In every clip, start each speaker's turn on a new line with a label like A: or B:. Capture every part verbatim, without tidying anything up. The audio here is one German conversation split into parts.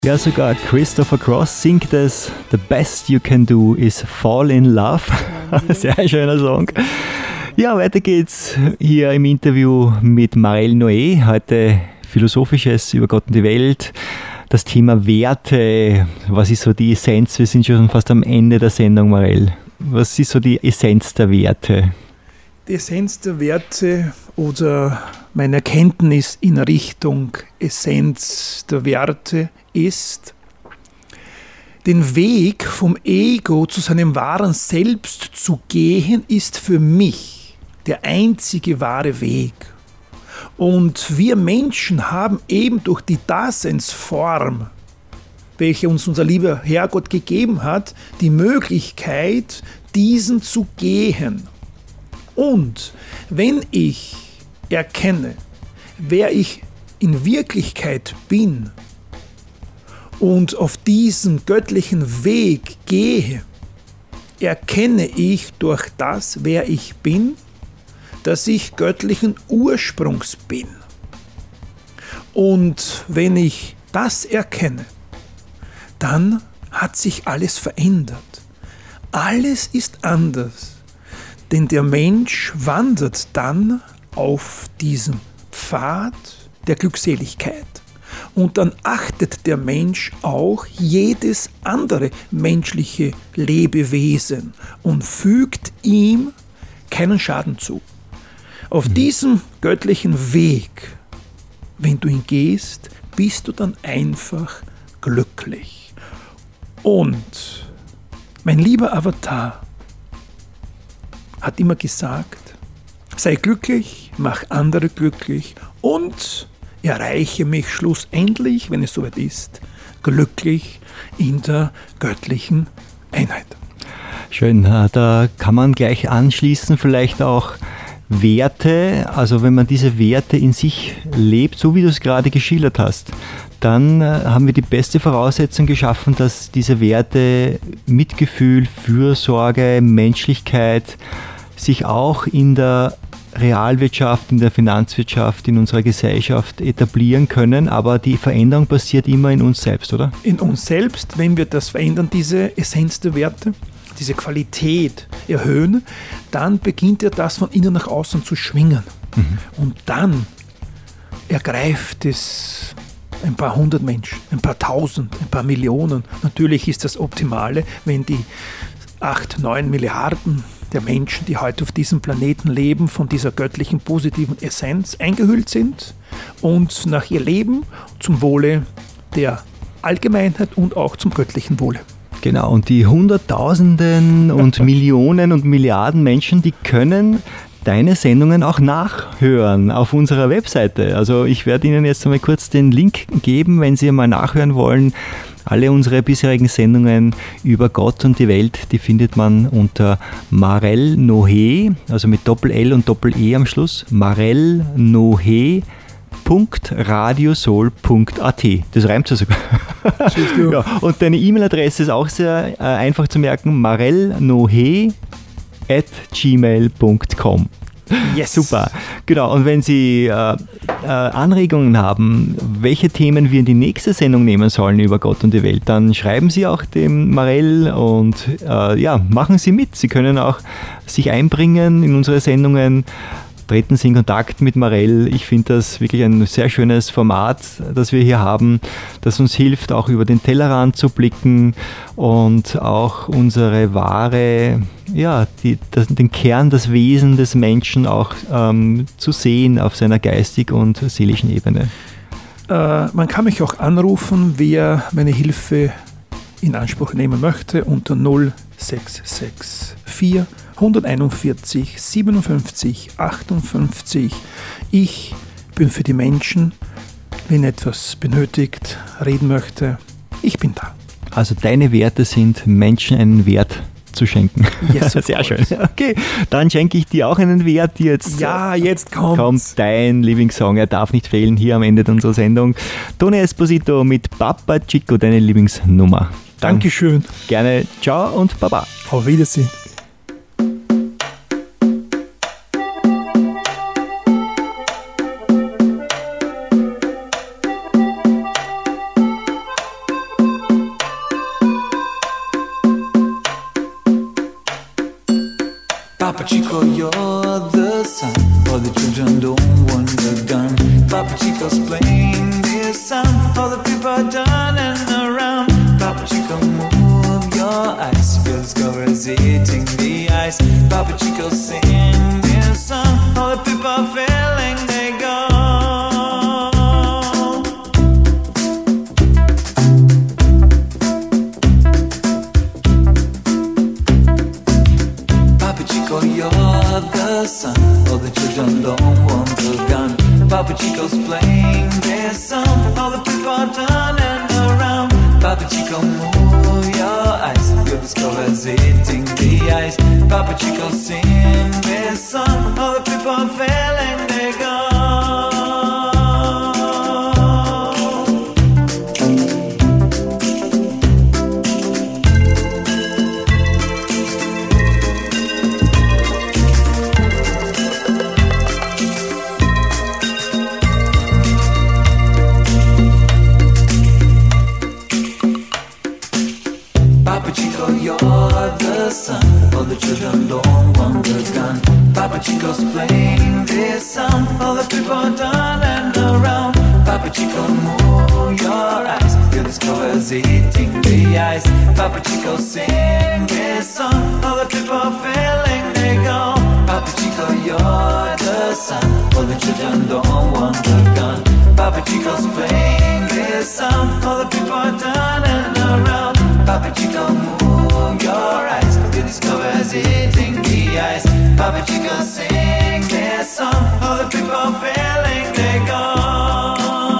A: Ja, sogar Christopher Cross singt es. The best you can do is fall in love. Sehr schöner Song. Ja, weiter geht's hier im Interview mit Marelle Noé. Heute Philosophisches über Gott und die Welt. Das Thema Werte. Was ist so die Essenz? Wir sind schon fast am Ende der Sendung, Marelle. Was ist so die Essenz der Werte?
B: Die Essenz der Werte oder meine Erkenntnis in Richtung Essenz der Werte ist, den Weg vom Ego zu seinem wahren Selbst zu gehen, ist für mich der einzige wahre Weg. Und wir Menschen haben eben durch die Daseinsform, welche uns unser lieber Herrgott gegeben hat, die Möglichkeit, diesen zu gehen. Und wenn ich erkenne, wer ich in Wirklichkeit bin und auf diesen göttlichen Weg gehe, erkenne ich durch das, wer ich bin, dass ich göttlichen Ursprungs bin. Und wenn ich das erkenne, dann hat sich alles verändert. Alles ist anders. Denn der Mensch wandert dann auf diesem Pfad der Glückseligkeit. Und dann achtet der Mensch auch jedes andere menschliche Lebewesen und fügt ihm keinen Schaden zu. Auf diesem göttlichen Weg, wenn du ihn gehst, bist du dann einfach glücklich. Und mein lieber Avatar hat immer gesagt, sei glücklich, mach andere glücklich und erreiche mich schlussendlich, wenn es soweit ist, glücklich in der göttlichen Einheit.
A: Schön, da kann man gleich anschließen, vielleicht auch Werte, also wenn man diese Werte in sich lebt, so wie du es gerade geschildert hast, dann haben wir die beste Voraussetzung geschaffen, dass diese Werte Mitgefühl, Fürsorge, Menschlichkeit sich auch in der Realwirtschaft, in der Finanzwirtschaft, in unserer Gesellschaft etablieren können, aber die Veränderung passiert immer in uns selbst, oder?
B: In uns selbst, wenn wir das verändern, diese Essenz der Werte, diese Qualität erhöhen, dann beginnt ja das von innen nach außen zu schwingen. Mhm. Und dann ergreift es ein paar hundert Menschen, ein paar tausend, ein paar Millionen. Natürlich ist das Optimale, wenn die acht, neun Milliarden der Menschen, die heute auf diesem Planeten leben, von dieser göttlichen positiven Essenz eingehüllt sind und nach ihr Leben zum Wohle der Allgemeinheit und auch zum göttlichen Wohle.
A: Genau, und die Hunderttausenden und Millionen und Milliarden Menschen, die können deine Sendungen auch nachhören auf unserer Webseite. Also ich werde Ihnen jetzt einmal kurz den Link geben, wenn Sie mal nachhören wollen. Alle unsere bisherigen Sendungen über Gott und die Welt, die findet man unter Marelle Noé, also mit Doppel-L und Doppel-E am Schluss, marelle noé punkt radiosol punkt a t. Das reimt ja sogar. Ja, und deine E-Mail-Adresse ist auch sehr äh, einfach zu merken, marelle noé at gmail punkt com.
B: Yes.
A: Super, genau. Und wenn Sie äh, äh, Anregungen haben, welche Themen wir in die nächste Sendung nehmen sollen über Gott und die Welt, dann schreiben Sie auch dem Marelle und äh, ja, machen Sie mit. Sie können auch sich einbringen in unsere Sendungen. Treten Sie in Kontakt mit Marelle. Ich finde das wirklich ein sehr schönes Format, das wir hier haben, das uns hilft, auch über den Tellerrand zu blicken und auch unsere wahre, ja, die, das, den Kern, das Wesen des Menschen auch ähm, zu sehen auf seiner geistig- und seelischen Ebene.
B: Äh, man kann mich auch anrufen, wer meine Hilfe in Anspruch nehmen möchte, unter null sechs sechs vier einundvierzig siebenundfünfzig achtundfünfzig. Ich bin für die Menschen, wenn etwas benötigt, reden möchte, ich bin da.
A: Also deine Werte sind, Menschen einen Wert zu schenken.
B: Yes,
A: sehr schön. Okay, dann schenke ich dir auch einen Wert. Jetzt
B: ja, jetzt kommt's.
A: kommt dein Lieblingssong. Er darf nicht fehlen hier am Ende unserer Sendung. Tony Esposito mit Papa Chico, deine Lieblingsnummer. Dann
B: Dankeschön.
A: Gerne. Ciao und Baba.
B: Auf Wiedersehen.
C: Chico, you're the sun. All the children don't want the gun. Papa Chico's playing this sound. All the people are turning around. Papa Chico, move your eyes. Your discover's eating the ice. Papa Chico, sing this song. All the people are feeling they go. Papa Chico, you're the sun. All the children don't want the gun. Papa Chico's playing this song. All the people are turning around. Papa Chico, move your eyes. Your discover's eating the ice. Papa Chico, sing this song. All the people are feeling they go. Papa Chico, you're the sun. All the children don't want the gun. Papa Chico's playing this song. All the people are turning around. Papa Chico, move your eyes. Your discover's eating the ice. Papa Chico, sing this song. All the people are feeling they go. Papa Chico, you're the sun. All the children don't want the gun. Papa Chico's playing this song. All the people are turning around. Papa Chico, move your eyes. Your discover's eating the ice. Papa Chico, sing this song. All the people are feeling they go.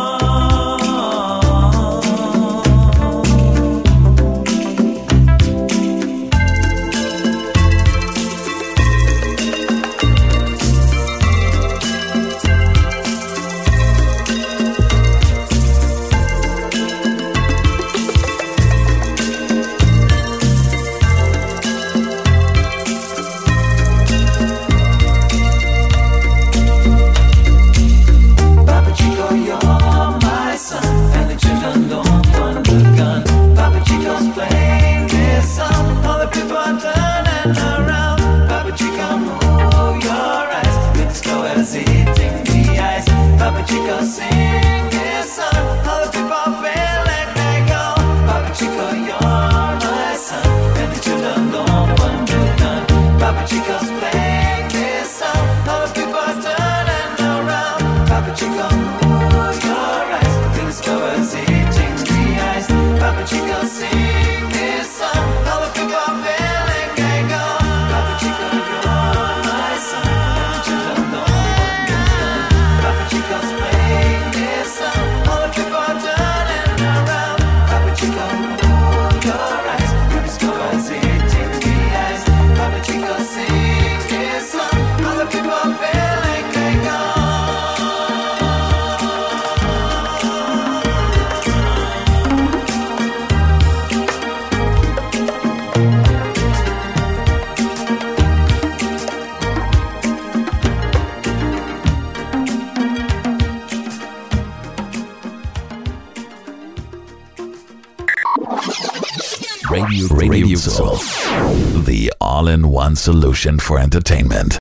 C: Papa Chico, sing this song. All the people are feeling they go. Papa Chico, you're my son. And the children don't want to gun. Papa Chico's playing this song. All the people are turning around. Papa Chico, move your eyes. The discover's eating the ice. Papa Chico, sing this song. All the people are feeling they go. Papa Chico, you're my son. And the children don't want to gun. Papa Chico's playing this song. All the people are turning around. Papa Chico, move your eyes. Your discover's eating the ice. Papa Chico, sing this song. All the people are feeling they go.
D: Radio, Radio Soul, the all-in-one solution for entertainment.